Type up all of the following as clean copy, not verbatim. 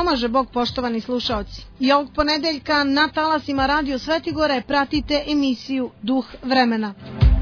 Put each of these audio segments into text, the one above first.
pomaže Bog, poštovani slušaoci. I ovog ponedeljka na talasima Radio Svetigore pratite emisiju Duh vremena.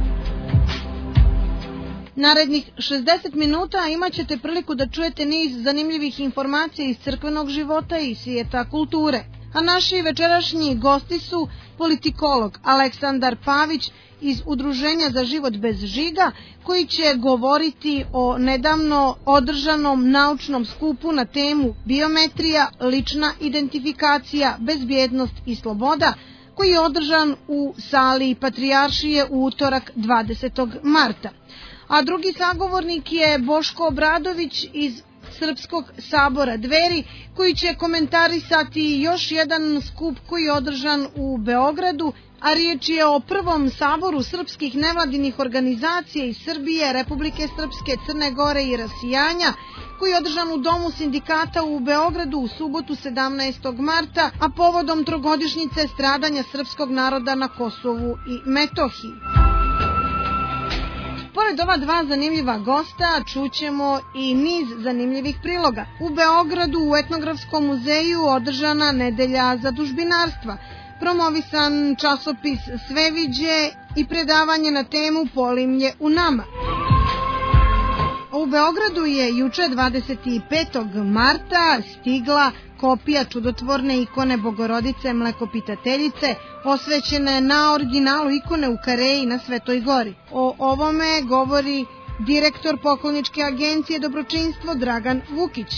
Narednih 60 minuta imat ćete priliku da čujete niz zanimljivih informacija iz crkvenog života i svijeta kulture. A naši večerašnji gosti su politikolog Aleksandar Pavić iz Udruženja za život bez žiga, koji će govoriti o nedavno održanom naučnom skupu na temu biometrija, lična identifikacija, bezbjednost i sloboda, koji je održan u sali Patrijaršije u utorak 20. marta. A drugi sagovornik je Boško Obradović iz Srpskog sabora Dveri, koji će komentarisati još jedan skup koji je održan u Beogradu, a riječ je o prvom saboru srpskih nevladinih organizacija iz Srbije, Republike Srpske, Crne Gore i Rasijanja, koji je održan u Domu sindikata u Beogradu u subotu 17. marta, a povodom trogodišnjice stradanja srpskog naroda na Kosovu i Metohiji. Pored ova dva zanimljiva gosta, čućemo i niz zanimljivih priloga. U Beogradu u Etnografskom muzeju održana nedelja zadužbinarstva, promovisan časopis Sveviđe i predavanje na temu Polimlje u nama. U Beogradu je juče 25. marta stigla kopija čudotvorne ikone Bogorodice Mlekopitateljice, osvećene na originalu ikone u Kareji na Svetoj Gori. O ovome govori direktor pokloničke agencije Dobročinstvo Dragan Vukić.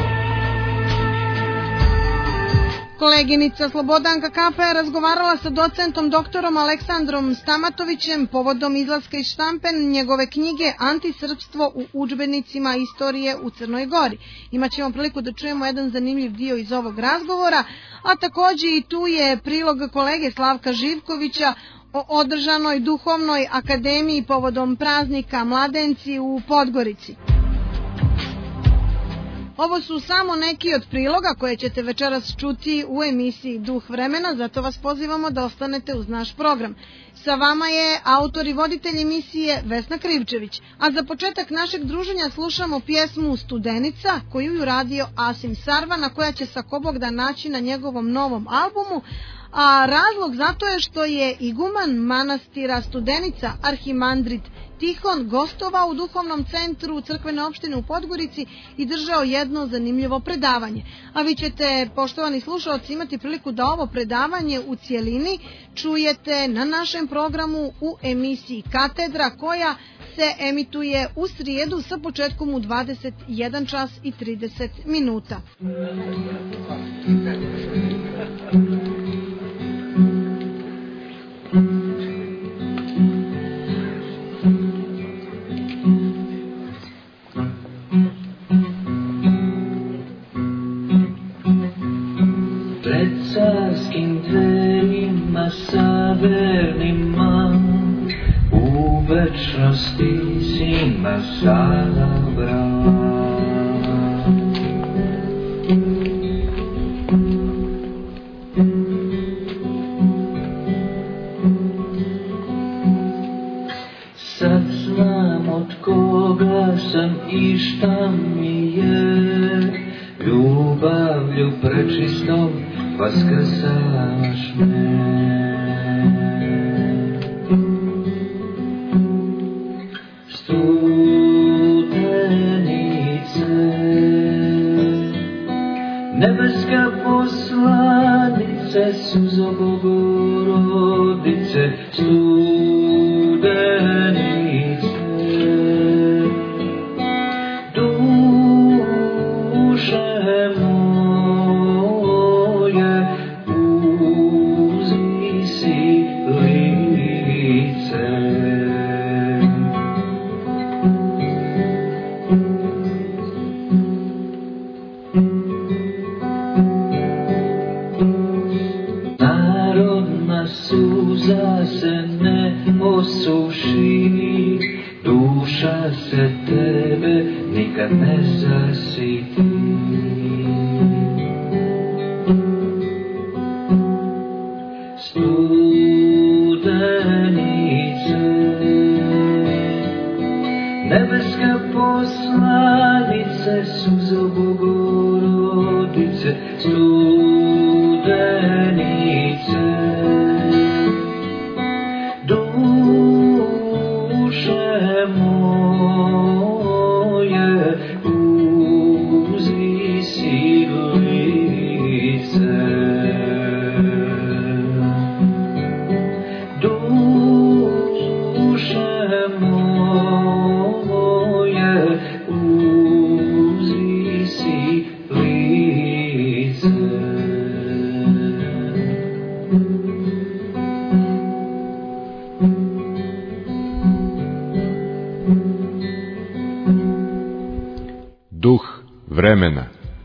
Koleginica Slobodanka Kapa je razgovarala sa docentom doktorom Aleksandrom Stamatovićem povodom izlaska iz štampe njegove knjige Antisrpstvo u udžbenicima istorije u Crnoj Gori. Imaćemo priliku da čujemo jedan zanimljiv dio iz ovog razgovora, a također i tu je prilog kolege Slavka Živkovića o održanoj duhovnoj akademiji povodom praznika Mladenci u Podgorici. Ovo su samo neki od priloga koje ćete večeras čuti u emisiji Duh vremena, zato vas pozivamo da ostanete uz naš program. Sa vama je autor i voditelj emisije Vesna Krivčević, a za početak našeg druženja slušamo pjesmu Studenica koju je uradio Asim Sarvana, koja će sa ko Bog da naći na njegovom novom albumu, a razlog zato je što je iguman manastira Studenica, arhimandrit Tihon, gostovao u duhovnom centru crkvene opštine u Podgorici i držao jedno zanimljivo predavanje. A vi ćete, poštovani slušalci, imati priliku da ovo predavanje u cijelini čujete na našem programu u emisiji Katedra, koja se emituje u srijedu sa početkom u 21 čas i 30 minuta. Carskim dverima savernima u večnosti si nas zabrao. Sad znam od koga sam i šta mi je, ljubavlju prečistom vaskrsaš me. Studenice, nebeska poslanice, suzo Bogorodice, studenice, duše moje, uzmi si lice. Narodna suza se ne osuši, duša se tebe nikad ne zasiti. Studenice, nebeska poslanice, suzo Bogorodice, studenice. Duše moje, uzvisi lice. Duše moje, uzvisi lice. Duh vremena.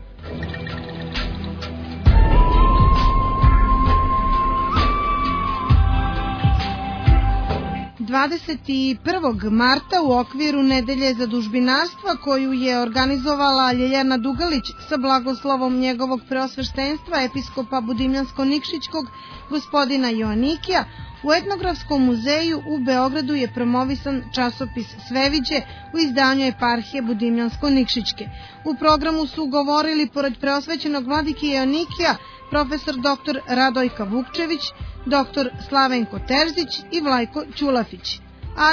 Marta u okviru Nedelje zadužbinarstva koju je organizovala Ljeljana Dugalić sa blagoslovom njegovog preosveštenstva episkopa Budimljansko-Nikšićkog gospodina Joanikija, u Etnografskom muzeju u Beogradu je promovisan časopis Sveviđe u izdanju eparhije Budimljansko-Nikšićke. U programu su govorili, pored preosvećenog vladike Joanikija, profesor dr. Radojka Vukčević, dr. Slavenko Terzić i Vlajko Ćulafić. A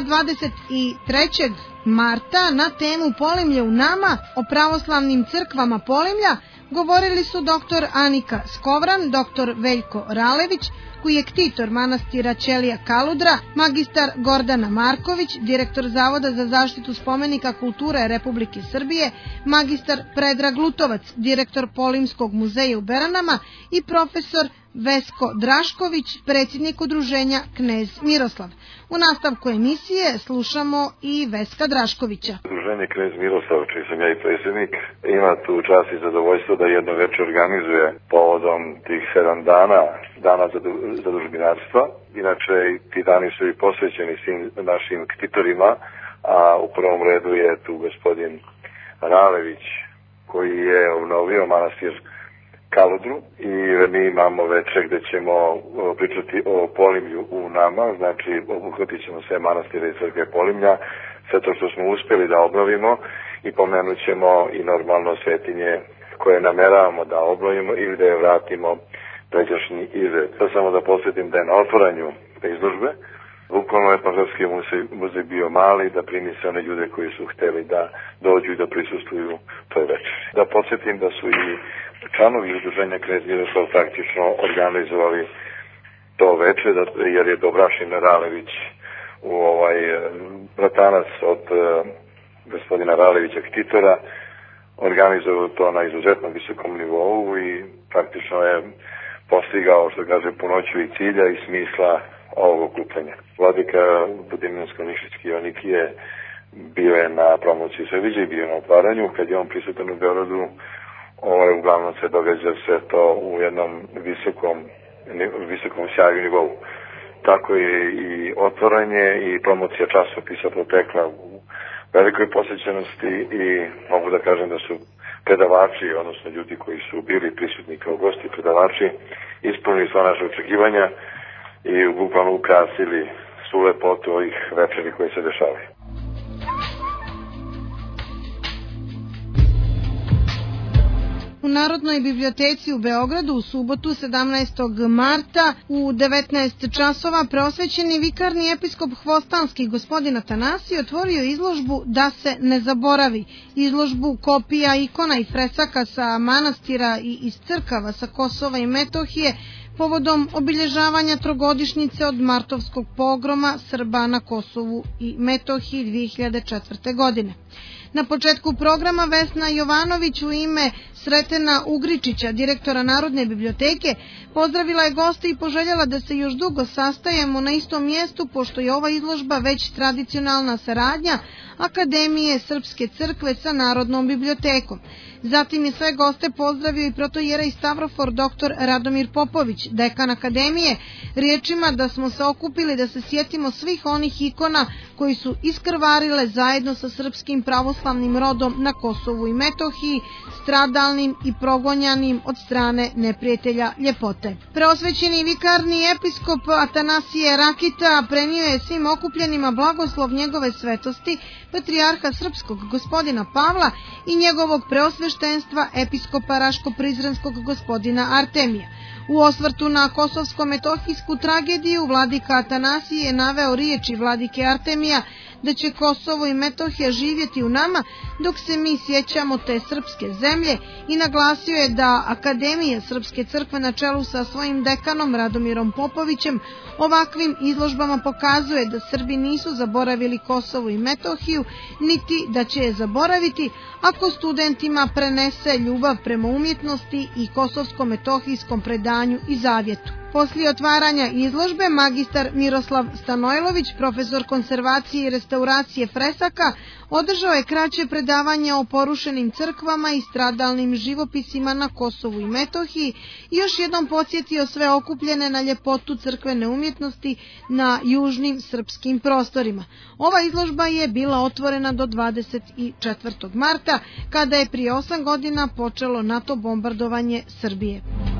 23. marta na temu Polimlje u nama, o pravoslavnim crkvama Polimlja, govorili su dr. Anika Skovran, dr. Veljko Ralević, kujektitor manastira Ćelija Kaludra, magistar Gordana Marković, direktor Zavoda za zaštitu spomenika kulture Republike Srbije, magistar Predrag Lutovac, direktor Polimskog muzeja u Beranama i profesor Vesko Drašković, predsjednik udruženja Knez Miroslav. U nastavku emisije slušamo i Veska Draškovića. Udruženje Knez Miroslav, čiji sam ja i predsjednik, ima tu čast i zadovoljstvo da jedno večer organizuje povodom tih 7 dana zadužbinarstva. Inače, ti dani su i posvećeni svim našim ktitorima, a u prvom redu je tu gospodin Ralević, koji je obnovio manastir Kaludru, i mi imamo večer gde ćemo pričati o Polimlju u nama, znači obuhvatit ćemo sve manastire i crkve Polimlja, sve to što smo uspjeli da obnovimo, i pomenut ćemo i normalno svetinje koje nameravamo da obnovimo ili da je vratimo pređašnji izgled. To samo da posjetim da je na otvaranju te izložbe bukvalno je Pažarski muzej bio mali da primi sve one ljude koji su hteli da dođu i da prisustvuju toj večeri. Da podsjetim da su i članovi udruženja Knez Miroslav praktično organizovali to veče, jer je Dobrašin Ralević, bratanac od gospodina Ralevića ktitora, organizovao to na izuzetno visokom nivou i praktično je postigao, što kaže, punoću i cilja i smisla ovog okupljanja. Vladika Budimljansko-Nikšićki Joanikije bio je na promociji Sveviđe i bio na otvaranju. Kad je on prisutan u Beogradu, uglavnom se događa sve to u jednom visokom sjaju i nivou. Tako je i otvaranje i promocija časopisa protekla u velikoj posjećenosti i mogu da kažem da su predavači, odnosno ljudi koji su bili prisutni kao gosti, predavači, ispunili sva naše očekivanja i bukvalno ukrasili svu lepotu ovih večeri koji se dešavaju. U Narodnoj biblioteci u Beogradu u subotu 17. marta u 19 časova preosvećeni vikarni episkop Hvostanski gospodin Atanasije otvorio izložbu Da se ne zaboravi. Izložbu kopija, ikona i fresaka sa manastira i iz crkava sa Kosova i Metohije povodom obilježavanja trogodišnjice od martovskog pogroma Srba na Kosovu i Metohiji 2004. godine. Na početku programa Vesna Jovanović u ime Sretena Ugričića, direktora Narodne biblioteke, pozdravila je goste i poželjela da se još dugo sastajemo na istom mjestu, pošto je ova izložba već tradicionalna saradnja Akademije Srpske crkve sa Narodnom bibliotekom. Zatim je sve goste pozdravio i protojerej Stavrofor dr. Radomir Popović, Stanojlović, dekan akademije, riječima da smo se okupili da se sjetimo svih onih ikona koji su iskrvarile zajedno sa srpskim pravoslavnim rodom na Kosovu i Metohiji, stradalnim i progonjanim od strane neprijatelja ljepote. Preosvećeni vikarni episkop Atanasije Rakita prenio je svim okupljenima blagoslov njegove svetosti, patrijarha srpskog gospodina Pavla i njegovog preosveštenstva episkopa Raško-Prizrenskog gospodina Artemija. U osvrtu na kosovsko-metohijsku tragediju vladika Atanasije je naveo riječi vladike Artemija da će Kosovo i Metohija živjeti u nama dok se mi sjećamo te srpske zemlje i naglasio je da Akademija Srpske crkve na čelu sa svojim dekanom Radomirom Popovićem ovakvim izložbama pokazuje da Srbi nisu zaboravili Kosovo i Metohiju, niti da će je zaboraviti ako studentima prenese ljubav prema umjetnosti i kosovsko-metohijskom predanju i zavjetu. Poslije otvaranja izložbe, magistar Miroslav Stanojlović, profesor konzervacije i restauracije fresaka, održao je kraće predavanje o porušenim crkvama i stradalnim živopisima na Kosovu i Metohiji i još jednom podsjetio sve okupljene na ljepotu crkvene umjetnosti na južnim srpskim prostorima. Ova izložba je bila otvorena do 24. marta, kada je prije 8 godina počelo NATO bombardovanje Srbije.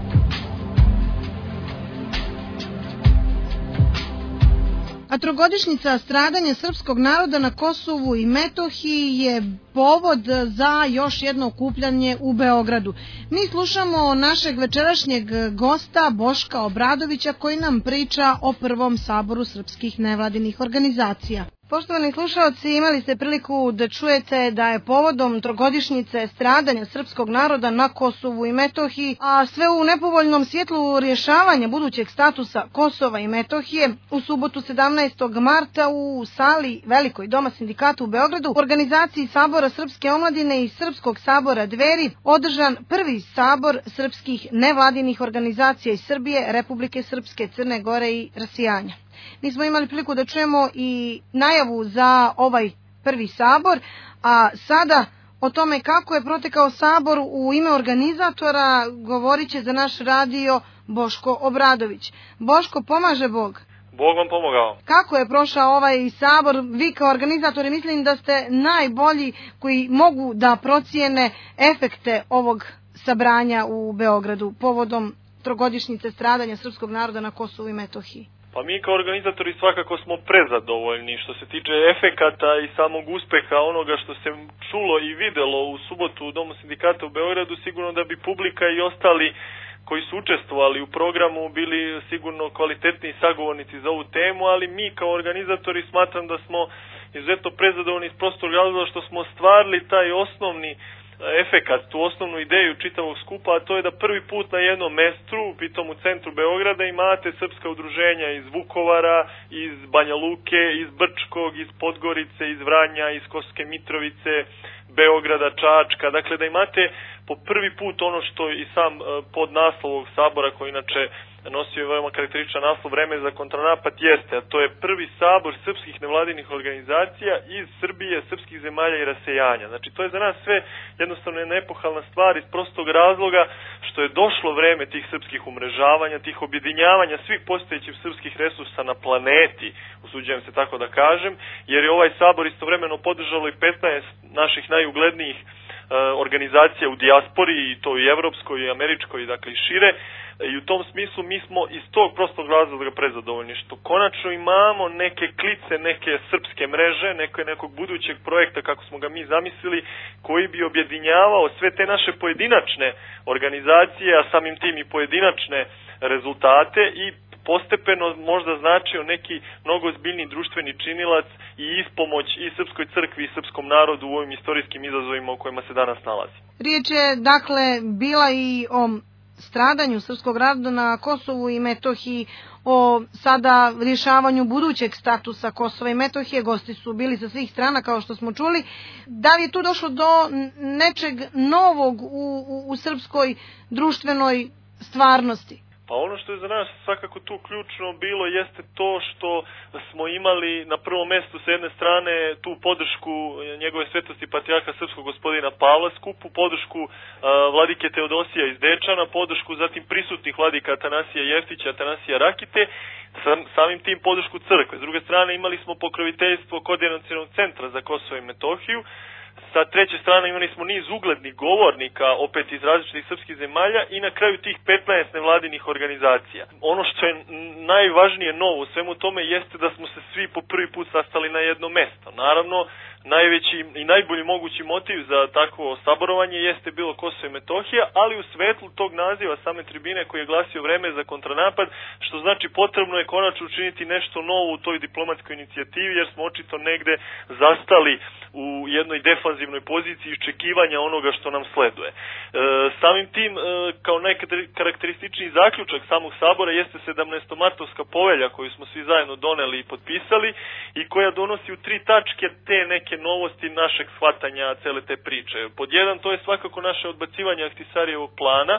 A trogodišnjica stradanja srpskog naroda na Kosovu i Metohiji je povod za još jedno okupljanje u Beogradu. Mi slušamo našeg večerašnjeg gosta Boška Obradovića koji nam priča o prvom saboru srpskih nevladinih organizacija. Poštovani slušaoci, imali ste priliku da čujete da je povodom trogodišnjice stradanja srpskog naroda na Kosovu i Metohiji, a sve u nepovoljnom svjetlu rješavanja budućeg statusa Kosova i Metohije, u subotu 17. marta u sali Velikoj doma sindikata u Beogradu, u organizaciji Sabora Srpske omladine i Srpskog sabora Dveri, održan prvi sabor srpskih nevladinih organizacija iz Srbije, Republike Srpske, Crne Gore i Rasijanja. Mi smo imali priliku da čujemo i najavu za ovaj prvi sabor, a sada o tome kako je protekao sabor u ime organizatora govorit će za naš radio Boško Obradović. Boško, pomaže Bog. Bog vam pomogao. Kako je prošao ovaj sabor? Vi kao organizatori mislim da ste najbolji koji mogu da procijene efekte ovog sabranja u Beogradu povodom trogodišnjice stradanja srpskog naroda na Kosovu i Metohiji. Pa mi kao organizatori svakako smo prezadovoljni što se tiče efekata i samog uspeha onoga što se čulo i videlo u subotu u Domu sindikata u Beogradu. Sigurno da bi publika i ostali koji su učestvovali u programu bili sigurno kvalitetni sagovornici za ovu temu, ali mi kao organizatori smatram da smo izuzetno prezadovoljni iz prostog razloga što smo ostvarili taj osnovni efekat, tu osnovnu ideju čitavog skupa, a to je da prvi put na jednom mjestu, pitom u centru Beograda, imate srpska udruženja iz Vukovara, iz Banja Luke, iz Brčkog, iz Podgorice, iz Vranja, iz Kosovske Mitrovice, Beograda, Čačka, dakle da imate po prvi put ono što i sam podnaslov ovog sabora, koji inače nosio je veoma karakterističan naslov Vreme za kontranapad, jeste, a to je prvi sabor srpskih nevladinih organizacija iz Srbije, srpskih zemalja i rasejanja. Znači to je za nas sve jednostavno jedna epohalna stvar iz prostog razloga što je došlo vreme tih srpskih umrežavanja, tih objedinjavanja svih postojećih srpskih resursa na planeti, usuđujem se tako da kažem, jer je ovaj sabor istovremeno podržalo i 15 naših najuglednijih organizacija u dijaspori, i to i evropskoj i američkoj, dakle i šire, i u tom smislu mi smo iz tog prostog razloga prezadovoljni što konačno imamo neke klice, neke srpske mreže, nekog budućeg projekta kako smo ga mi zamislili, koji bi objedinjavao sve te naše pojedinačne organizacije, a samim tim i pojedinačne rezultate i postepeno možda značio neki mnogo ozbiljniji društveni činilac i ispomoć i srpskoj crkvi i srpskom narodu u ovim istorijskim izazovima u kojima se danas nalazi. Riječ je dakle bila i o stradanju srpskog naroda na Kosovu i Metohiji, o sada rješavanju budućeg statusa Kosova i Metohije. Gosti su bili sa svih strana, kao što smo čuli. Da li je tu došlo do nečeg novog u srpskoj društvenoj stvarnosti? A ono što je za nas svakako tu ključno bilo jeste to što smo imali na prvom mjestu s jedne strane tu podršku njegove svetosti patrijarha srpskog gospodina Pavla skupu, podršku vladike Teodosija iz Dečana, podršku zatim prisutnih vladika Atanasija Jeftića, Atanasija Rakite, samim tim podršku crkve. S druge strane imali smo pokroviteljstvo Koordinacionog centra za Kosovo i Metohiju. Sa treće strane imali smo niz uglednih govornika, opet iz različitih srpskih zemalja i na kraju tih 15 nevladinih organizacija. Ono što je najvažnije novo u svemu tome jeste da smo se svi po prvi put sastali na jedno mesto. Naravno, najveći i najbolji mogući motiv za takvo saborovanje jeste bilo Kosovo i Metohija, ali u svetlu tog naziva same tribine koji je glasio vreme za kontranapad, što znači potrebno je konačno učiniti nešto novo u toj diplomatskoj inicijativi, jer smo očito negde zastali u jednoj defanzivnoj poziciji iščekivanja onoga što nam sleduje. Samim tim, kao najkarakterističniji zaključak samog sabora jeste 17-martovska povelja koju smo svi zajedno doneli i potpisali i koja donosi u 3 tačke te neke novosti našeg shvatanja cele te priče. Pod jedan, to je svakako naše odbacivanje Ahtisarijevog plana,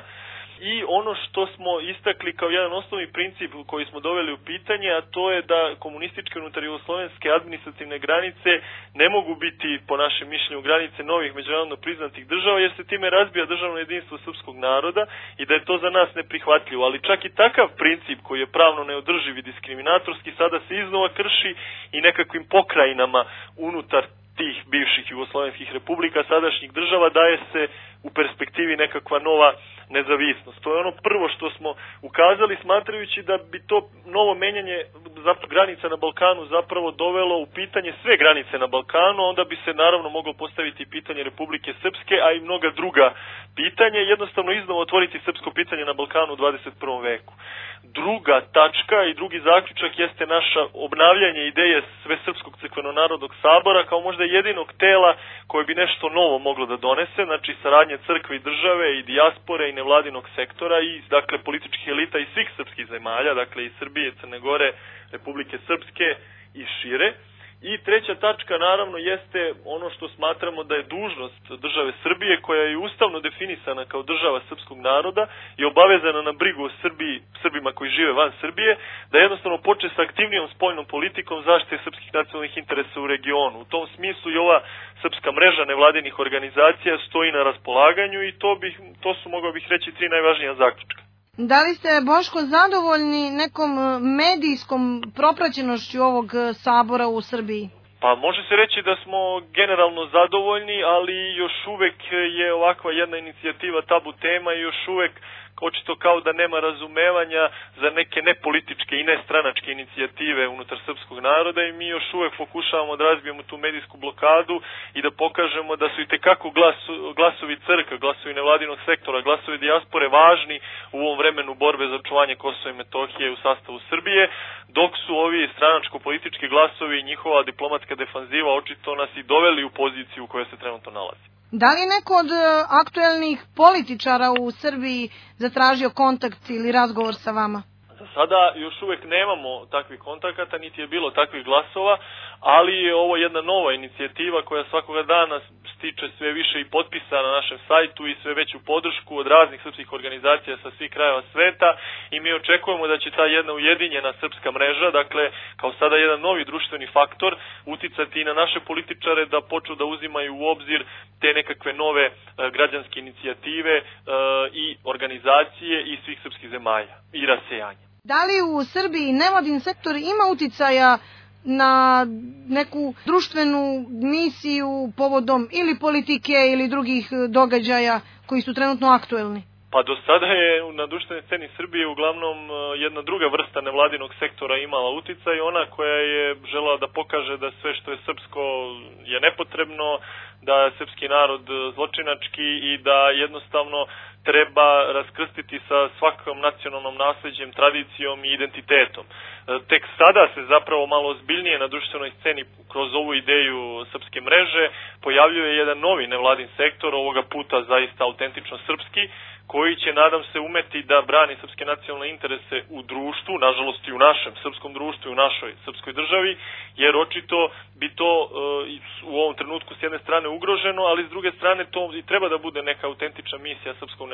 i ono što smo istakli kao jedan osnovni princip koji smo doveli u pitanje, a to je da komunističke unutar jugoslovenske administrativne granice ne mogu biti, po našem mišljenju, granice novih međunarodno priznatih država, jer se time razbija državno jedinstvo srpskog naroda i da je to za nas neprihvatljivo. Ali čak i takav princip koji je pravno neodrživ i diskriminatorski sada se iznova krši i nekakvim pokrajinama unutar tih bivših jugoslovenskih republika, sadašnjih država, daje se u perspektivi nekakva nova nezavisnost. To je ono prvo što smo ukazali, smatrajući da bi to novo menjanje granica na Balkanu zapravo dovelo u pitanje sve granice na Balkanu, onda bi se naravno moglo postaviti pitanje Republike Srpske, a i mnoga druga pitanja, jednostavno iznova otvoriti srpsko pitanje na Balkanu u 21. veku. Druga tačka i drugi zaključak jeste naša obnavljanje ideje Svesrpskog crkveno-narodnog sabora kao možda jedinog tela koje bi nešto novo moglo da donese, znači saradnje crkve i države i dijaspore i nevladinog sektora i dakle političkih elita iz svih srpskih zemalja, dakle iz Srbije, Crne Gore, Republike Srpske i šire. I treća tačka naravno jeste ono što smatramo da je dužnost države Srbije, koja je ustavno definisana kao država srpskog naroda i obavezana na brigu o Srbima koji žive van Srbije, da jednostavno počne sa aktivnijom spoljnom politikom zaštite srpskih nacionalnih interesa u regionu. U tom smislu i ova srpska mreža nevladinih organizacija stoji na raspolaganju i to su, mogao bih reći, 3 najvažnija zaključka. Da li ste, Boško, zadovoljni nekom medijskom propraćenošću ovog sabora u Srbiji? Pa može se reći da smo generalno zadovoljni, ali još uvek je ovakva jedna inicijativa tabu tema i još uvek očito kao da nema razumevanja za neke nepolitičke i nestranačke inicijative unutar srpskog naroda i mi još uvek pokušavamo da razbijemo tu medijsku blokadu i da pokažemo da su i tekako glasovi crkve, glasovi nevladinog sektora, glasovi dijaspore važni u ovom vremenu borbe za očuvanje Kosova i Metohije u sastavu Srbije, dok su ovi stranačko-politički glasovi i njihova diplomatska defanziva očito nas i doveli u poziciju u kojoj se trenutno nalazi. Da li neko od aktuelnih političara u Srbiji zatražio kontakt ili razgovor sa vama? Za sada još uvek nemamo takvih kontakata, niti je bilo takvih glasova, ali je ovo jedna nova inicijativa koja svakoga dana stiče sve više i potpisa na našem sajtu i sve veću podršku od raznih srpskih organizacija sa svih krajeva sveta i mi očekujemo da će ta jedna ujedinjena srpska mreža, dakle kao sada jedan novi društveni faktor, uticati i na naše političare da počnu da uzimaju u obzir te nekakve nove građanske inicijative i organizacije i svih srpskih zemalja i rasejanja. Da li u Srbiji nevladin sektor ima uticaja na neku društvenu misiju povodom ili politike ili drugih događaja koji su trenutno aktuelni? Pa do sada je na društvenoj sceni Srbije uglavnom jedna druga vrsta nevladinog sektora imala uticaj, ona koja je želela da pokaže da sve što je srpsko je nepotrebno, da je srpski narod zločinački i da jednostavno treba raskrstiti sa svakom nacionalnom nasleđem, tradicijom i identitetom. Tek sada se zapravo malo ozbiljnije na društvenoj sceni kroz ovu ideju srpske mreže pojavljuje jedan novi nevladin sektor, ovoga puta zaista autentično srpski, koji će, nadam se, umeti da brani srpske nacionalne interese u društvu, nažalost i u našem srpskom društvu i u našoj srpskoj državi, jer očito bi to u ovom trenutku s jedne strane ugroženo, ali s druge strane to i treba da bude neka autentična misija srpskog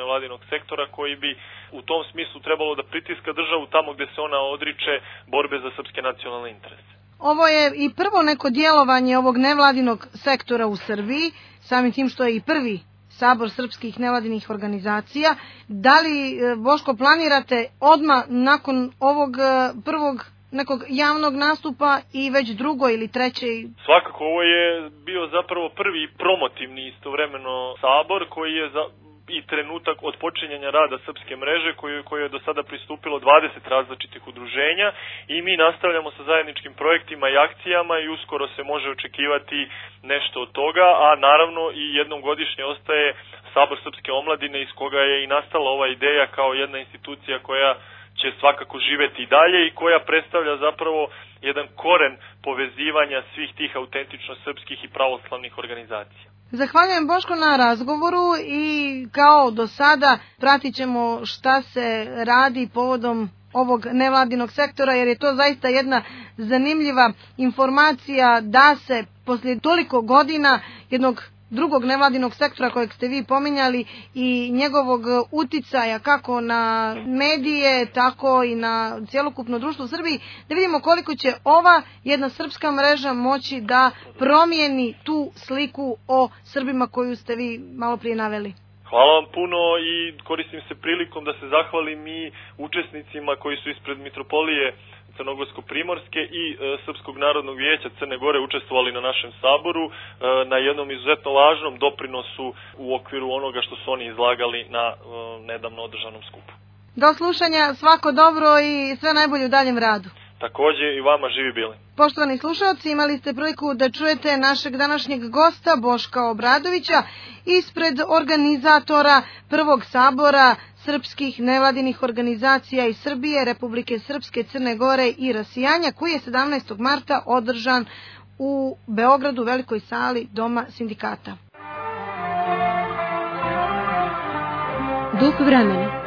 nevladinog sektora koji bi u tom smislu trebalo da pritiska državu tamo gde se ona odriče borbe za srpske nacionalne interese. Ovo je i prvo neko djelovanje ovog nevladinog sektora u Srbiji, samim tim što je i prvi sabor srpskih nevladinih organizacija. Da li, Boško, planirate odmah nakon ovog prvog nekog javnog nastupa i već drugo ili treće? Svakako, ovo je bio zapravo prvi promotivni istovremeno sabor koji je i trenutak od počinjanja rada Srpske mreže koju je do sada pristupilo 20 različitih udruženja i mi nastavljamo sa zajedničkim projektima i akcijama i uskoro se može očekivati nešto od toga, a naravno i jednom godišnje ostaje Sabor Srpske omladine iz koga je i nastala ova ideja kao jedna institucija koja će svakako živeti i dalje i koja predstavlja zapravo jedan koren povezivanja svih tih autentično srpskih i pravoslavnih organizacija. Zahvaljujem, Boško, na razgovoru i kao do sada pratit ćemo šta se radi povodom ovog nevladinog sektora, jer je to zaista jedna zanimljiva informacija da se poslije toliko godina jednog drugog nevladinog sektora kojeg ste vi pominjali i njegovog uticaja kako na medije, tako i na cjelokupno društvo u Srbiji, da vidimo koliko će ova jedna srpska mreža moći da promijeni tu sliku o Srbima koju ste vi malo prije naveli. Hvala vam puno i koristim se prilikom da se zahvalim i učesnicima koji su ispred Mitropolije Crnogorsko-Primorske i Srpskog narodnog vijeća Crne Gore učestvovali na našem saboru na jednom izuzetno važnom doprinosu u okviru onoga što su oni izlagali na nedavno održanom skupu. Do slušanja, svako dobro i sve najbolje u daljem radu. Također i vama, živi bili. Poštovani slušalci, imali ste priliku da čujete našeg današnjeg gosta Boška Obradovića ispred organizatora prvog sabora srpskih nevladinih organizacija iz Srbije, Republike Srpske, Crne Gore i Rasijanja, koji je 17. marta održan u Beogradu, u velikoj sali Doma sindikata. Duh vremena.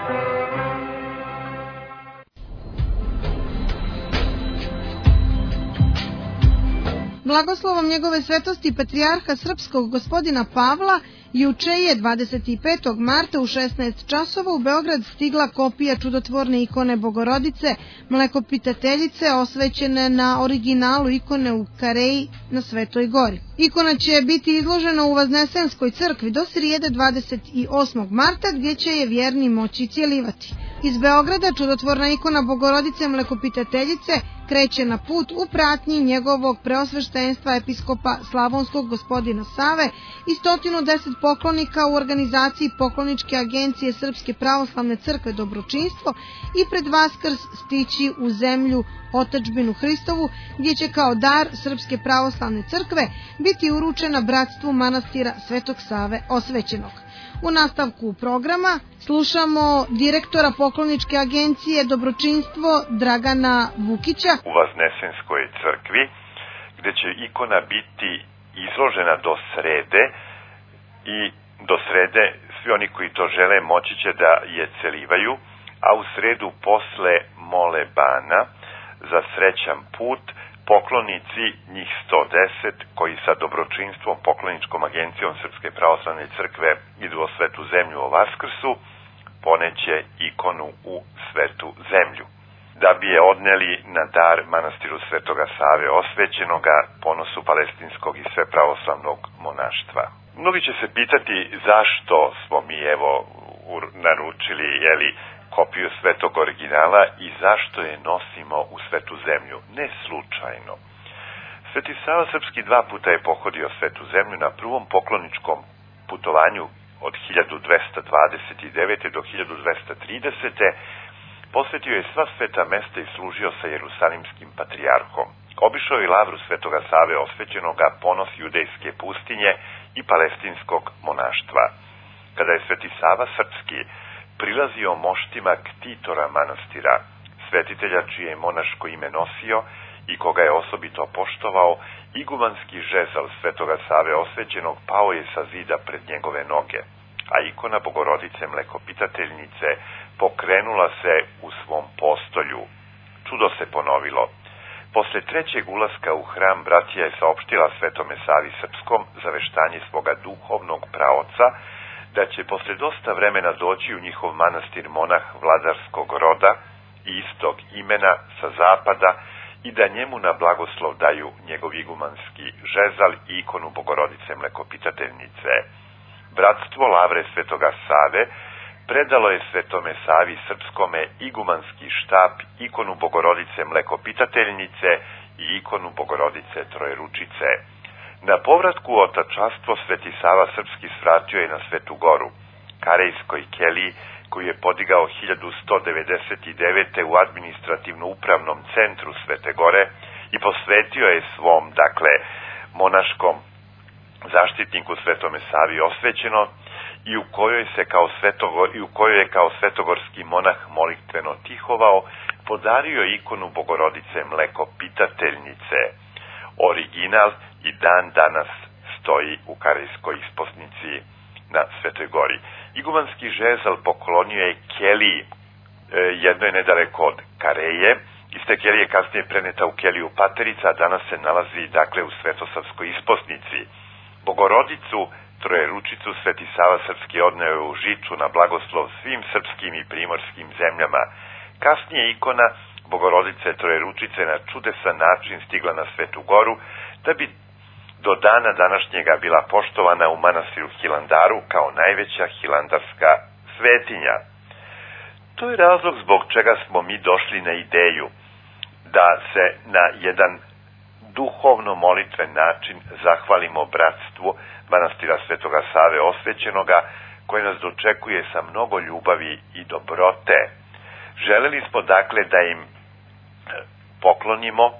Blagoslovom njegove svetosti patrijarha srpskog gospodina Pavla, juče je 25. marta u 16 časova u Beograd stigla kopija čudotvorne ikone Bogorodice, Mlekopitateljice, osvećene na originalu ikone u Kareji na Svetoj Gori. Ikona će biti izložena u Vaznesenskoj crkvi do srijede 28. marta, gdje će je vjerni moći cjelivati. Iz Beograda čudotvorna ikona Bogorodice Mlekopitateljice kreće na put u pratnji njegovog preosveštenstva episkopa Slavonskog gospodina Save i 110 poklonika u organizaciji Pokloničke agencije Srpske pravoslavne crkve Dobročinstvo i pred Vaskrs stići u zemlju otadžbinu Hristovu, gdje će kao dar Srpske pravoslavne crkve biti uručena bratstvu manastira Svetog Save osvećenog. U nastavku programa slušamo direktora Pokloničke agencije Dobročinstvo Dragana Vukića u Vaznesenskoj crkvi, gdje će ikona biti izložena do srede i do srede svi oni koji to žele moći će da je celivaju, a u sredu posle molebana za srećan put poklonici, njih 110, koji sa Dobročinstvom, Pokloničkom agencijom Srpske pravoslavne crkve idu o svetu zemlju o Vaskrsu, poneće ikonu u svetu zemlju, da bi je odneli na dar manastiru Svetoga Save osvećenoga, ponosu palestinskog i sve pravoslavnog monaštva. Mnogi će se pitati zašto smo mi naručili kopiju svetog originala i zašto je nosimo u svetu zemlju. Ne slučajno. Sveti Sava Srpski 2 puta je pohodio svetu zemlju na prvom pokloničkom putovanju od 1229. do 1230. Posvetio je sva sveta mesta i služio sa Jerusalimskim patrijarhom. Obišao je lavru Svetoga Save osvećenoga, ponos judejske pustinje i palestinskog monaštva. Kada je Sveti Sava Srpski prilazio moštima ktitora manastira, svetitelja čije je monaško ime nosio i koga je osobito poštovao, igumanski žezal Svetoga Save osvećenog pao je sa zida pred njegove noge, a ikona Bogorodice Mlekopitateljnice pokrenula se u svom postolju. Čudo se ponovilo. Posle trećeg ulaska u hram bratija je saopštila Svetome Savi Srpskom zaveštanje svoga duhovnog praoca da će posle dosta vremena doći u njihov manastir monah vladarskog roda i istog imena sa zapada i da njemu na blagoslov daju njegov igumanski žezal i ikonu Bogorodice Mlekopitateljnice. Bratstvo Lavre Svetoga Save predalo je Svetome Savi Srpskome igumanski štap, ikonu Bogorodice Mlekopitateljnice i ikonu Bogorodice Trojeručice. Na povratku otačanstvo Sveti Sava Srpski svratio je na Svetu Goru, Karejskoj keliji, koju je podigao 1199. u administrativno-upravnom centru Svete Gore i posvetio je svom, monaškom zaštitniku Svetome Savi osvećeno i u kojoj je kao svetogorski monah molitveno tihovao, podario ikonu Bogorodice Mlekopitateljnice. Original i dan danas stoji u Karejskoj isposnici na Svetoj Gori. Igumanski žezal poklonio je keliji, jednoj nedaleko od Kareje. Iz te kelije kasnije preneta u keliju Paterica, a danas se nalazi u Svetosavskoj isposnici. Bogorodicu Trojeručicu Sveti Sava Srpski odneo je u Žiču na blagoslov svim srpskim i primorskim zemljama. Kasnije ikona Bogorodice Trojeručice na čudesan način stigla na Svetu Goru, da bi do dana današnjega bila poštovana u manastiru Hilandaru kao najveća hilandarska svetinja. To je razlog zbog čega smo mi došli na ideju da se na jedan duhovno molitven način zahvalimo bratstvu manastira Svetoga Save osvećenoga, koje nas dočekuje sa mnogo ljubavi i dobrote. Želeli smo da im poklonimo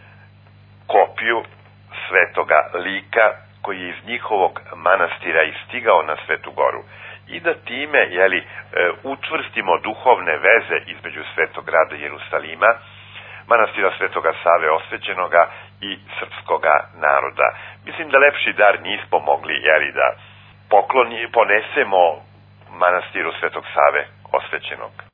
kopiju svetoga lika koji je iz njihovog manastira istigao na Svetu Goru i da time učvrstimo duhovne veze između Svetog grada Jerusalima, manastira Svetoga Save osvećenoga i srpskoga naroda. Mislim da lepši dar nismo mogli da ponesemo manastiru Svetog Save osvećenog.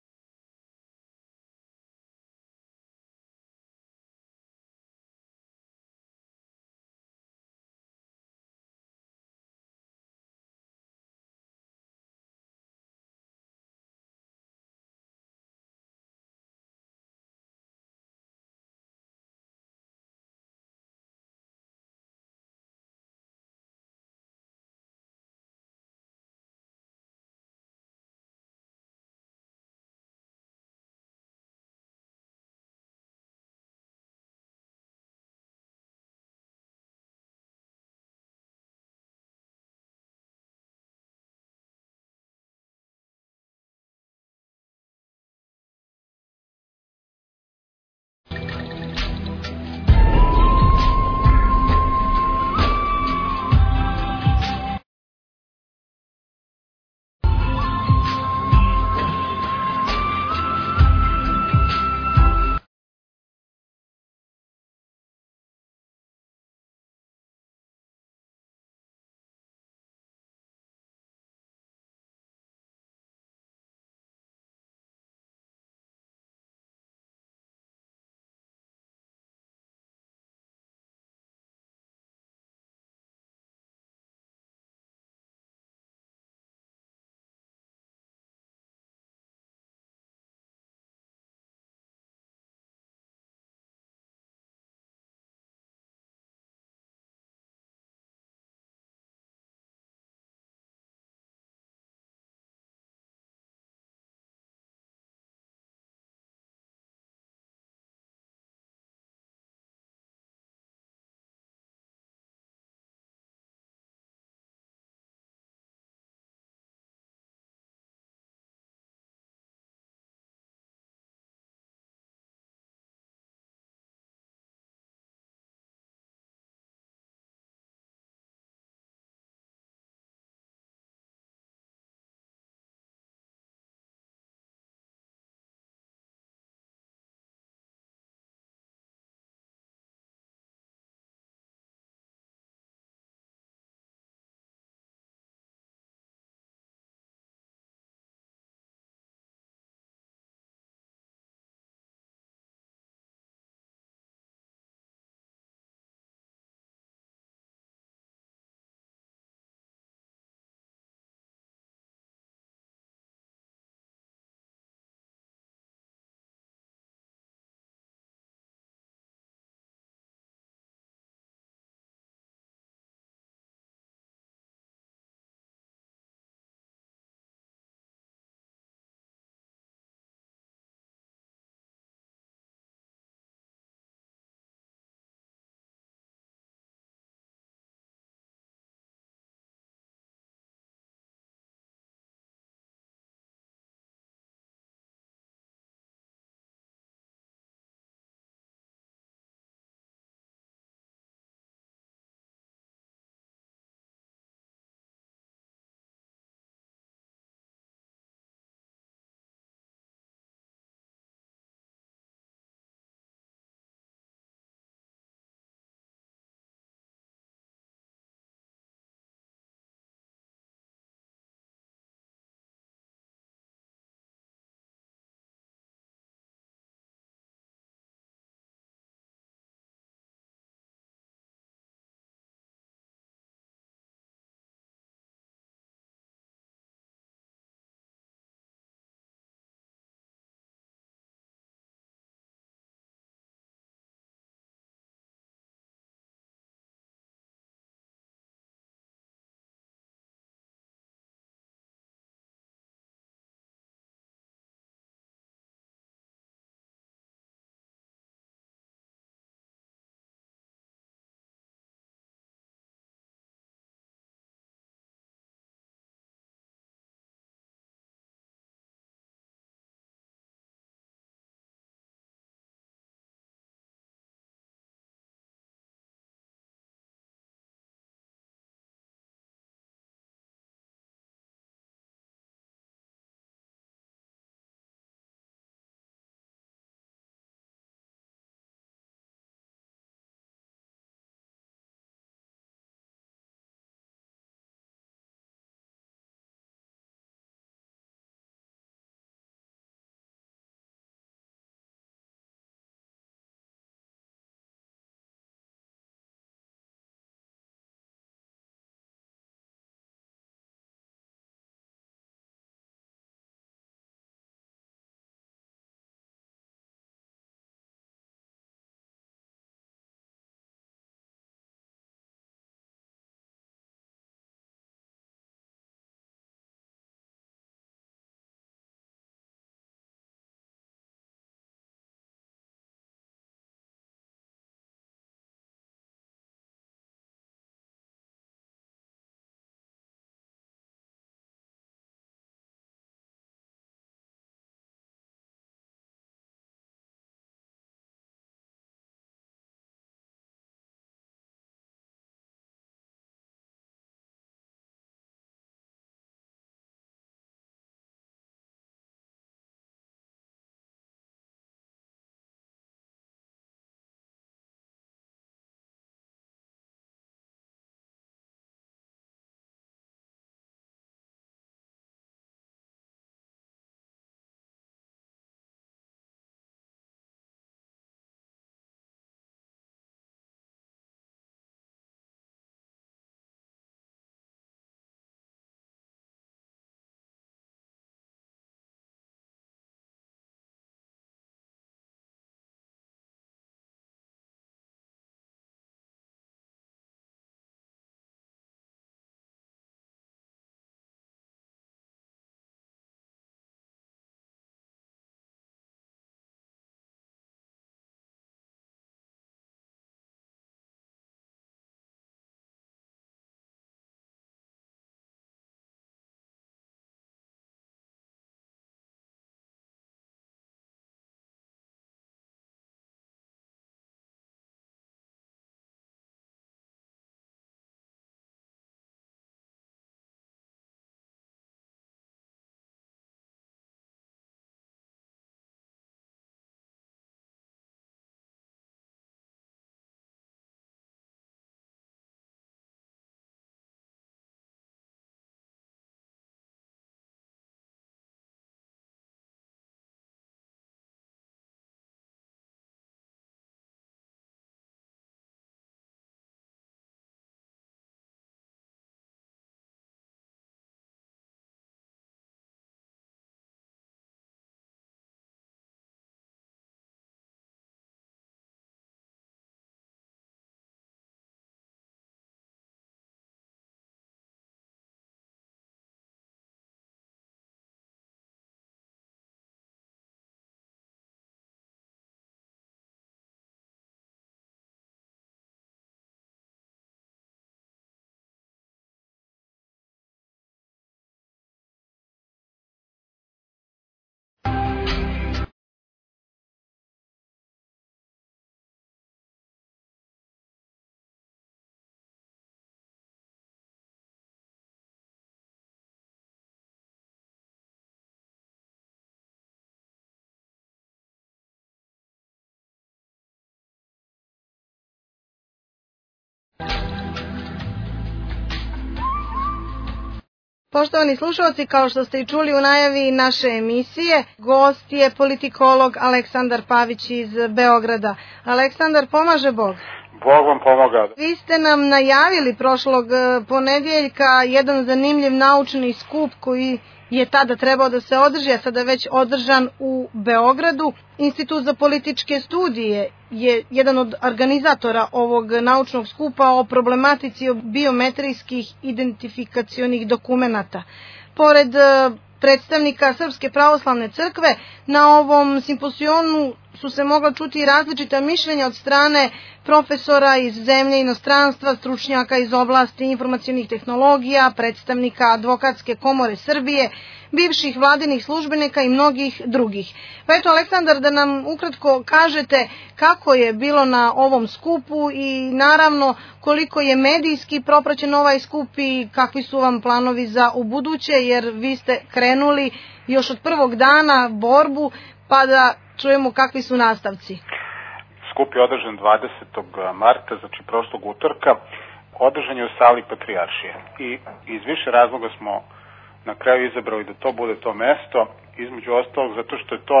Poštovani slušalci, kao što ste i čuli u najavi naše emisije, gost je politikolog Aleksandar Pavić iz Beograda. Aleksandar, pomaže Bog? Bog vam pomogao. Vi ste nam najavili prošlog ponedeljka jedan zanimljiv naučni skup koji je tada trebao da se održi, a sada već održan u Beogradu. Institut za političke studije je jedan od organizatora ovog naučnog skupa o problematici biometrijskih identifikacionih dokumenata. Pored predstavnika Srpske pravoslavne crkve, na ovom simpozionu su se mogla čuti različita mišljenja od strane profesora iz zemlje i inostranstva, stručnjaka iz oblasti informacionih tehnologija, predstavnika Advokatske komore Srbije, bivših vladinih službenika i mnogih drugih. Pa eto, Aleksandar, da nam ukratko kažete kako je bilo na ovom skupu i naravno koliko je medijski propraćen ovaj skup i kakvi su vam planovi za ubuduće, jer vi ste krenuli još od prvog dana borbu, pa da čujemo kakvi su nastavci. Skup je održan 20. marta, znači prošlog utorka. Održan je u sali Patrijaršije i iz više razloga smo na kraju izabrali da to bude to mesto, između ostalog zato što je to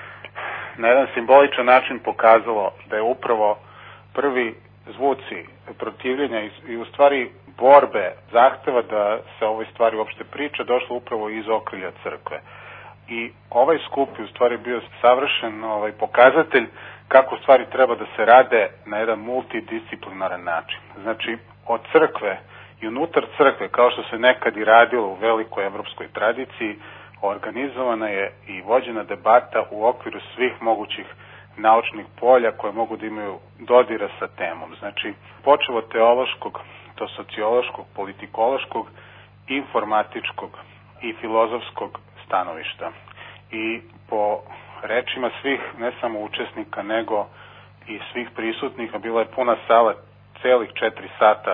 na jedan simboličan način pokazalo da je upravo prvi zvuci protivljenja i u stvari borbe, zahteva da se ovoj stvari uopšte priča, došlo upravo iz okrilja crkve. I ovaj skup je u stvari bio savršen pokazatelj kako stvari treba da se rade na jedan multidisciplinaran način. Znači, od crkve i unutar crkve, kao što se nekad i radilo u velikoj evropskoj tradiciji, organizovana je i vođena debata u okviru svih mogućih naučnih polja koje mogu da imaju dodira sa temom. Znači, počevo od teološkog do sociološkog, politikološkog, informatičkog i filozofskog stanovišta. I po rečima svih, ne samo učesnika, nego i svih prisutnih, bila je puna sala celih 4 sata.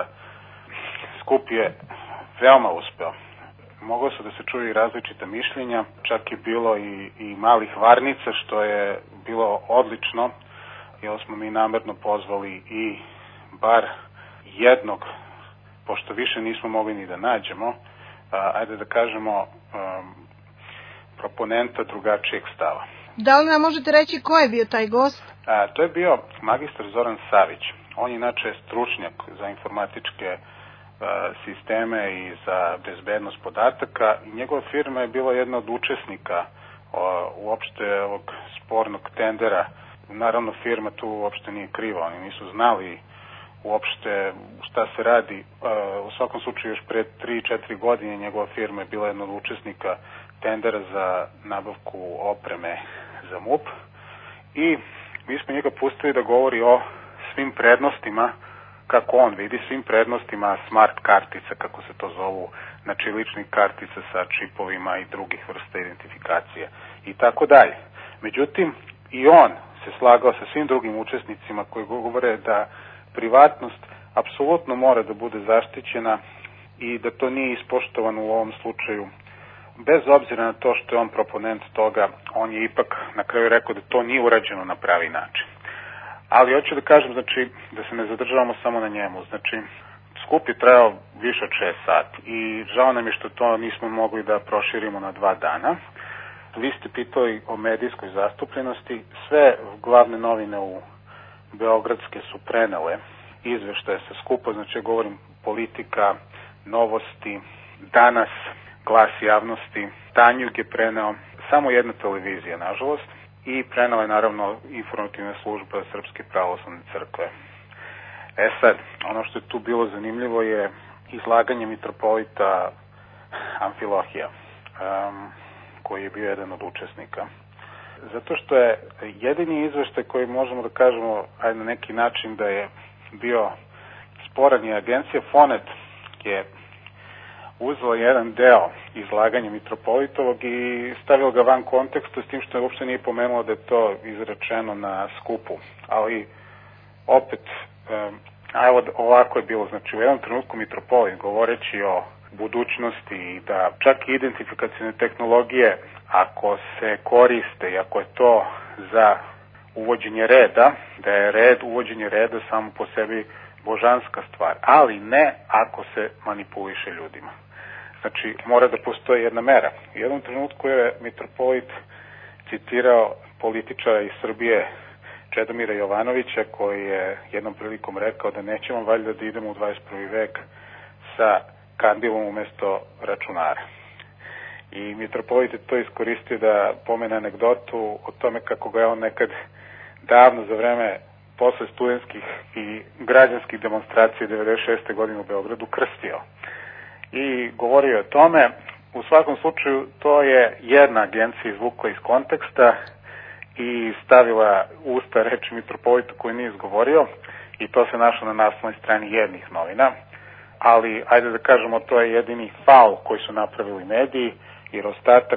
Skup je veoma uspeo. Moglo su da se čuju i različita mišljenja, čak je bilo i malih varnica, što je bilo odlično, jer smo mi namerno pozvali i bar jednog, pošto više nismo mogli ni da nađemo, ajde da kažemo, proponenta drugačijeg stava. Da li nam možete reći ko je bio taj gost? To je bio magistar Zoran Savić. On je inače stručnjak za informatičke sisteme i za bezbednost podataka. Njegova firma je bila jedna od učesnika uopšte ovog spornog tendera. Naravno, firma tu uopšte nije kriva, oni nisu znali uopšte šta se radi. U svakom slučaju, još pre 3-4 godine njegova firma je bila jedna od učesnika tendera za nabavku opreme za MUP i mi smo njega pustili da govori o svim prednostima, kako on vidi, svim prednostima smart kartica, kako se to zovu, znači ličnih kartica sa čipovima i drugih vrsta identifikacije i tako dalje. Međutim, i on se slagao sa svim drugim učesnicima koji govore da privatnost apsolutno mora da bude zaštićena i da to nije ispoštovano u ovom slučaju. Bez obzira na to što je on proponent toga, on je ipak na kraju rekao da to nije urađeno na pravi način. Ali hoću da kažem, znači, da se ne zadržavamo samo na njemu. Znači, skup je trajao više od 6 sati i žao nam je što to nismo mogli da proširimo na 2 dana. Vi ste pitali o medijskoj zastupljenosti. Sve glavne novine u beogradske su prenele izveštaje sa skupa, znači govorim Politika, Novosti, Danas, Glas javnosti, Tanjug je preneo, samo jedna televizija, nažalost, i prenela je naravno informativna služba Srpske pravoslavne crkve. Sad, ono što je tu bilo zanimljivo je izlaganje mitropolita Amfilohija, koji je bio jedan od učesnika. Zato što je jedini izveštaj koji možemo da kažemo, ajde na neki način da je bio sporan, je agencija Fonet je uzela jedan deo izlaganja mitropolitovog i stavila ga van konteksta, s tim što je uopšte nije pomenulo da je to izrečeno na skupu. Ali opet, ovako je bilo, znači u jednom trenutku mitropolit govoreći o budućnosti i da čak i identifikacijne tehnologije, ako se koriste i ako je to za uvođenje reda, da je red, uvođenje reda samo po sebi božanska stvar, ali ne ako se manipuliše ljudima. Znači, mora da postoji jedna mera. U jednom trenutku je mitropolit citirao političara iz Srbije, Čedomira Jovanovića, koji je jednom prilikom rekao da nećemo valjda da idemo u 21. vek sa kandilom umesto računara. I mitropolit je to iskoristio da pomene anegdotu o tome kako ga je on nekad davno za vreme posle studentskih i građanskih demonstracija 96. godine u Beogradu krstio. I govorio o tome. U svakom slučaju to je jedna agencija izvukla iz konteksta i stavila usta reči mitropolita koju nije izgovorio i to se našlo na naslovnoj strani jednih novina. Ali, ajde da kažemo, to je jedini faul koji su napravili mediji, jer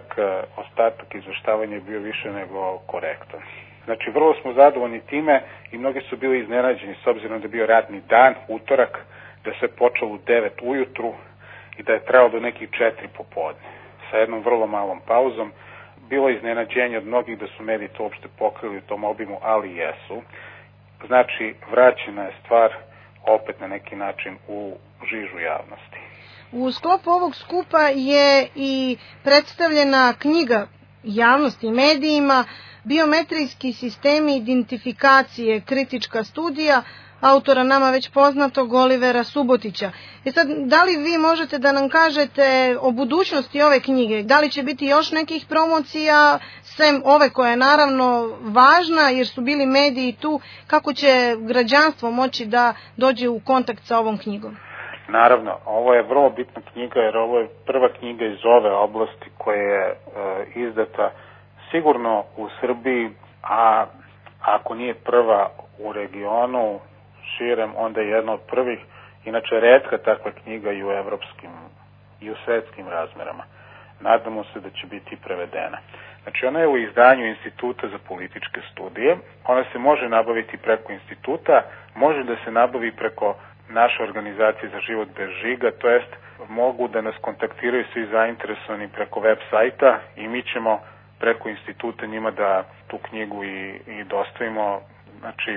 ostatak izveštavanja je bio više nego korektan. Znači, vrlo smo zadovoljni time i mnogi su bili iznenađeni s obzirom da je bio radni dan, utorak, da se počelo u 9 ujutru i da je trajalo do nekih 4 popodne, sa jednom vrlo malom pauzom. Bilo je iznenađenje od mnogih da su mediji to uopšte pokrili u tom obimu, ali jesu. Znači, vraćena je stvar opet na neki način u žižu javnosti. U sklopu ovog skupa je i predstavljena knjiga javnosti i medijima Biometrijski sistemi identifikacije, kritička studija, autora nama već poznatog Olivera Subotića. Sad, da li vi možete da nam kažete o budućnosti ove knjige? Da li će biti još nekih promocija, sem ove koja je naravno važna, jer su bili mediji tu, kako će građanstvo moći da dođe u kontakt sa ovom knjigom? Naravno, ovo je vrlo bitna knjiga, jer ovo je prva knjiga iz ove oblasti koja je izdata sigurno u Srbiji, a ako nije prva u regionu, širem, onda je jedna od prvih, inače retka takva knjiga i u evropskim i u svetskim razmerama. Nadamo se da će biti prevedena. Znači, ona je u izdanju Instituta za političke studije, ona se može nabaviti preko instituta, može da se nabavi preko naše organizacije za život bez žiga, to jest mogu da nas kontaktiraju svi zainteresovani preko web sajta i mi ćemo preko instituta njima da tu knjigu i dostavimo. Znači,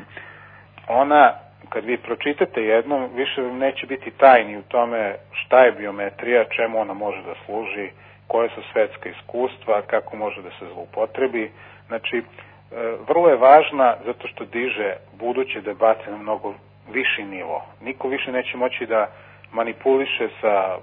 ona, kad vi pročitate jednom, više neće biti tajni u tome šta je biometrija, čemu ona može da služi, koje su svetska iskustva, kako može da se zloupotrebi. Znači, vrlo je važna zato što diže buduće debate na mnogo viši nivo. Niko više neće moći da manipuliše sa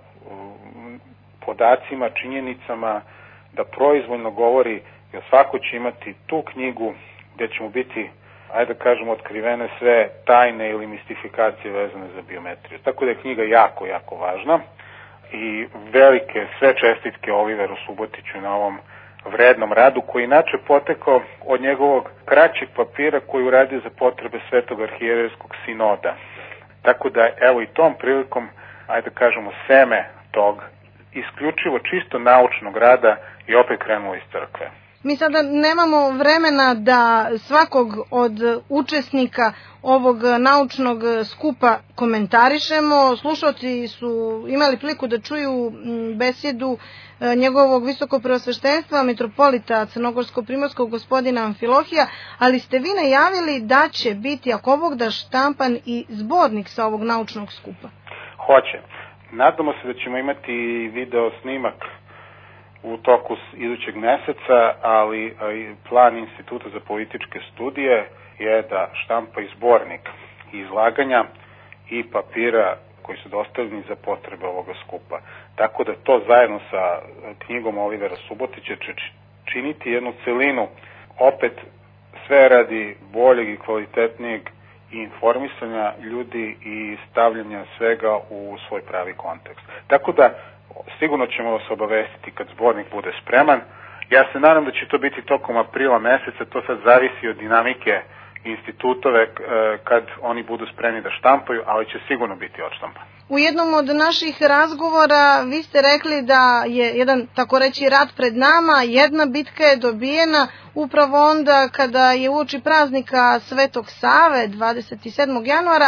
podacima, činjenicama, da proizvoljno govori, jer svako će imati tu knjigu gde će mu biti, ajde da kažemo, otkrivene sve tajne ili mistifikacije vezane za biometriju. Tako da je knjiga jako, jako važna i velike sve čestitke Oliveru Subotiću na ovom vrednom radu, koji inače potekao od njegovog kraćeg papira koji uradio za potrebe Svetog arhijerejskog sinoda. Tako da, evo i tom prilikom, ajde da kažemo, seme tog isključivo čisto naučnog rada i opet krenulo iz crkve. Mi sada nemamo vremena da svakog od učesnika ovog naučnog skupa komentarišemo. Slušalci su imali priliku da čuju besjedu njegovog visokopreosveštenstva, mitropolita crnogorsko-primorskog gospodina Amfilohija, ali ste vi najavili da će biti, ako Bog da, štampan i zbornik sa ovog naučnog skupa. Hoće. Nadamo se da ćemo imati video snimak u toku idućeg meseca, ali plan Instituta za političke studije je da štampa i zbornik izlaganja i papira koji su dostavljeni za potrebe ovoga skupa. Tako da to zajedno sa knjigom Olivera Subotića će činiti jednu celinu, opet sve radi boljeg i kvalitetnijeg informisanja ljudi i stavljanja svega u svoj pravi kontekst. Tako da sigurno ćemo vas obavestiti kad zbornik bude spreman. Ja se nadam da će to biti tokom aprila meseca, to sad zavisi od dinamike institutove kad oni budu spremni da štampaju, ali će sigurno biti odštampan. U jednom od naših razgovora vi ste rekli da je jedan, tako reći, rat pred nama, jedna bitka je dobijena upravo onda kada je uoči praznika Svetog Save, 27. januara,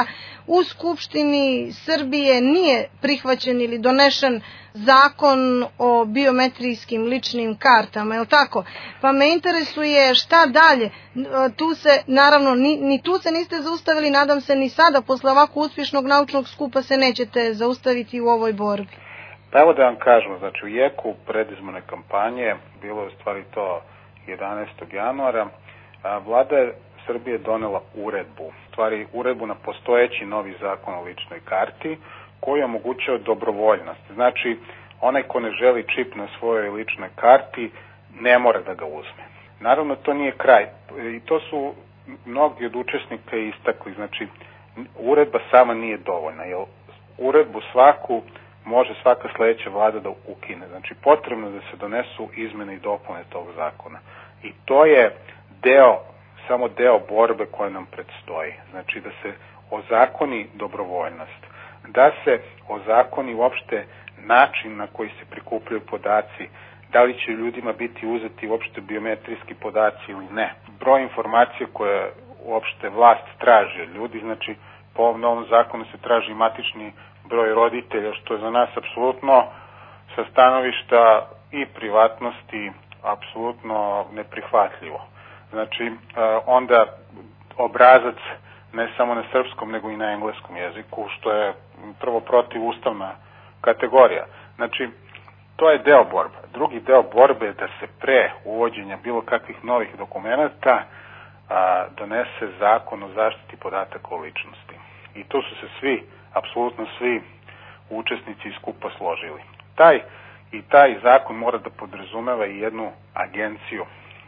u Skupštini Srbije nije prihvaćen ili donešen zakon o biometrijskim ličnim kartama, je li tako? Pa me interesuje šta dalje. Tu se, naravno, ni tu se niste zaustavili, nadam se ni sada, posle ovako uspješnog naučnog skupa se nećete zaustaviti u ovoj borbi. Pa evo da vam kažemo, znači u jeku predizborne kampanje, bilo je u stvari to 11. januara, vlada Srbije donela uredbu, u stvari uredbu na postojeći novi zakon o ličnoj karti, koji omogućuje dobrovoljnost. Znači, onaj ko ne želi čip na svojoj ličnoj karti, ne mora da ga uzme. Naravno, to nije kraj. I to su mnogi od učesnika istakli. Znači, uredba sama nije dovoljna, jer uredbu svaku može svaka sledeća vlada da ukine. Znači, potrebno da se donesu izmene i dopune tog zakona. I to je samo deo borbe koja nam predstoji. Znači, da se ozakoni dobrovoljnost, da se ozakoni uopšte način na koji se prikupljaju podaci, da li će ljudima biti uzeti uopšte biometrijski podaci ili ne. Broj informacije koje uopšte vlast traži ljudi, znači po ovom novom zakonu se traži matični broj roditelja, što je za nas apsolutno sa stanovišta i privatnosti apsolutno neprihvatljivo. Znači, onda obrazac ne samo na srpskom, nego i na engleskom jeziku, što je prvo protivustavna kategorija. Znači, to je deo borbe. Drugi deo borbe je da se pre uvođenja bilo kakvih novih dokumenta donese zakon o zaštiti podataka o ličnosti. I tu su se svi, apsolutno svi učesnici skupa složili. Taj zakon mora da podrazumeva i jednu agenciju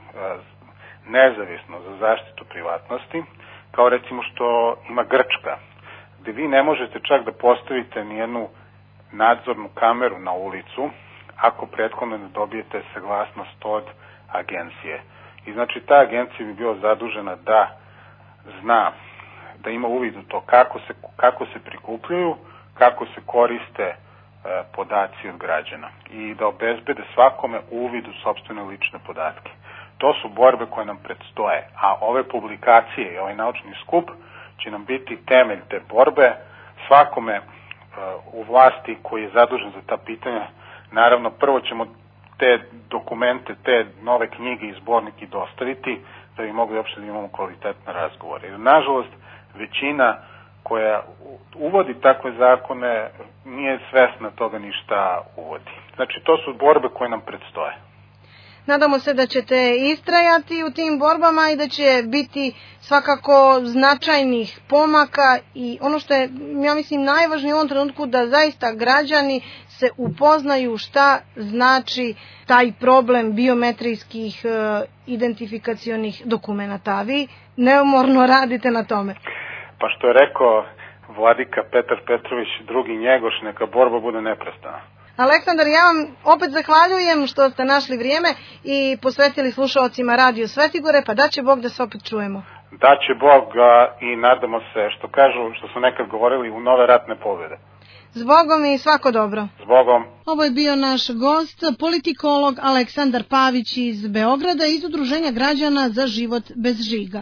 nezavisno za zaštitu privatnosti, kao recimo što ima Grčka, gde vi ne možete čak da postavite nijednu nadzornu kameru na ulicu ako prethodno ne dobijete saglasnost od agencije. I znači ta agencija bi bila zadužena da zna, da ima uvid u to kako se prikupljaju, kako se koriste podaci od građana i da obezbede svakome uvid u sopstvene lične podatke. To su borbe koje nam predstoje, a ove publikacije i ovaj naučni skup će nam biti temelj te borbe. Svakome u vlasti koji je zadužen za ta pitanja, naravno prvo ćemo te dokumente, te nove knjige i zbornike dostaviti da bi mogli uopšte da imamo kvalitetne razgovore. Jer nažalost većina koja uvodi takve zakone nije svesna toga ni šta uvodi. Znači to su borbe koje nam predstoje. Nadamo se da ćete istrajati u tim borbama i da će biti svakako značajnih pomaka i ono što je, ja mislim, najvažnije u ovom trenutku da zaista građani se upoznaju šta znači taj problem biometrijskih identifikacionih dokumenata. Vi neumorno radite na tome. Pa što je rekao vladika Petar Petrović, drugi Njegoš, neka borba bude neprestana. Aleksandar, ja vam opet zahvaljujem što ste našli vrijeme i posvetili slušalcima Radio Svetigore, pa da će Bog da se opet čujemo. Da će Bog i nadamo se, što su nekad govorili, u nove ratne pobjede. Zbogom i svako dobro. Zbogom. Ovo je bio naš gost, politikolog Aleksandar Pavić iz Beograda iz Udruženja građana za život bez žiga.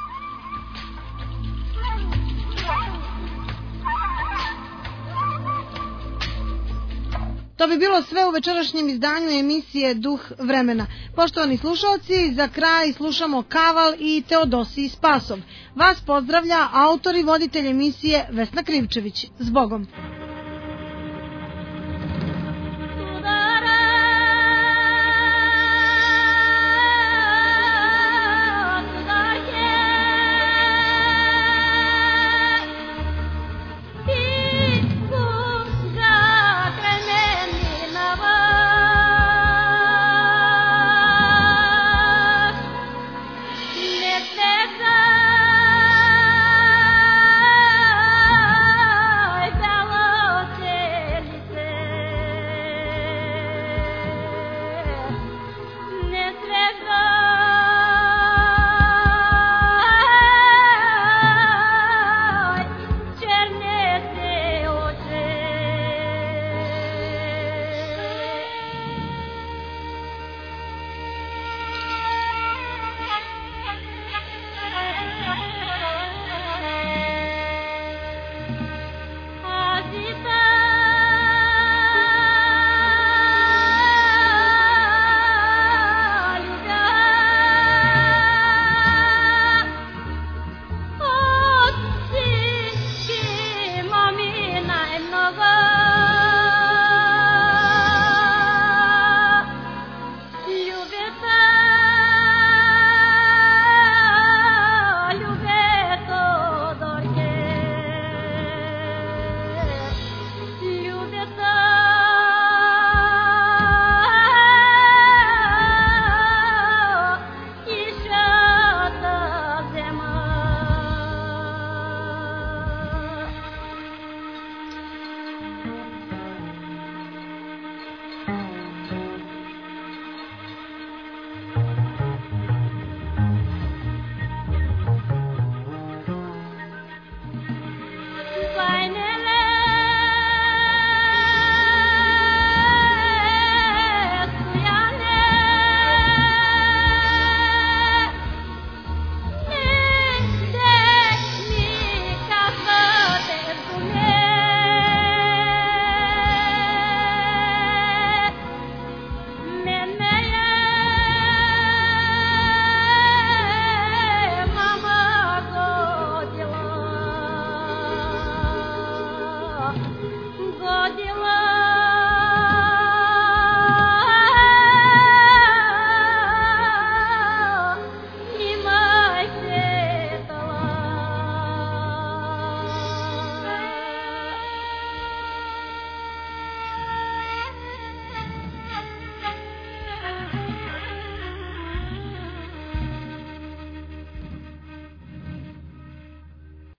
To bi bilo sve u večerašnjem izdanju emisije Duh vremena. Poštovani slušalci, za kraj slušamo Kaval i Teodosij Spasov. Vas pozdravlja autor i voditelj emisije Vesna Krivčević. Zbogom.